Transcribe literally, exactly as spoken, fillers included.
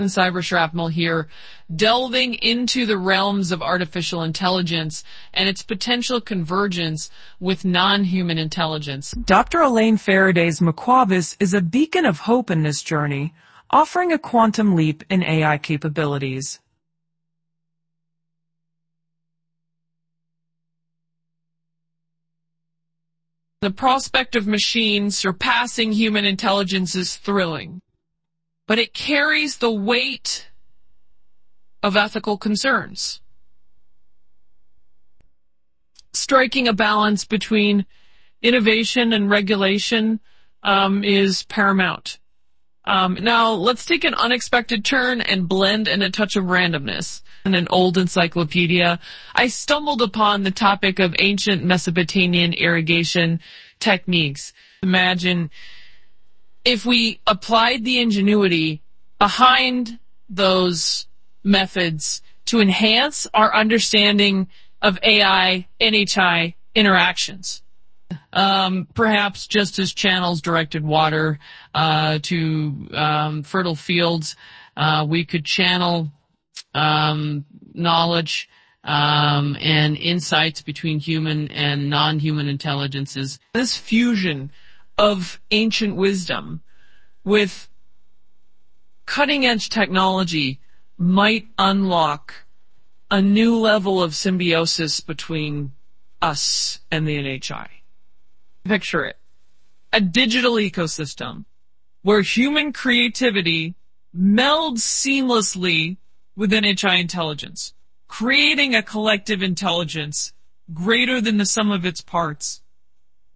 Cyber Shrapnel here, delving into the realms of artificial intelligence and its potential convergence with non-human intelligence. Doctor Elaine Faraday's McQuavis is a beacon of hope in this journey, offering a quantum leap in A I capabilities. The prospect of machines surpassing human intelligence is thrilling, but it carries the weight of ethical concerns. Striking a balance between innovation and regulation um, is paramount. Um, now, let's take an unexpected turn and blend in a touch of randomness. In an old encyclopedia, I stumbled upon the topic of ancient Mesopotamian irrigation techniques. Imagine if we applied the ingenuity behind those methods to enhance our understanding of A I N H I interactions. Um, perhaps just as channels directed water uh, to um, fertile fields, uh, we could channel um, knowledge um, and insights between human and non-human intelligences. This fusion of ancient wisdom with cutting-edge technology might unlock a new level of symbiosis between us and the N H I. Picture it. A digital ecosystem where human creativity melds seamlessly with N H I intelligence, creating a collective intelligence greater than the sum of its parts.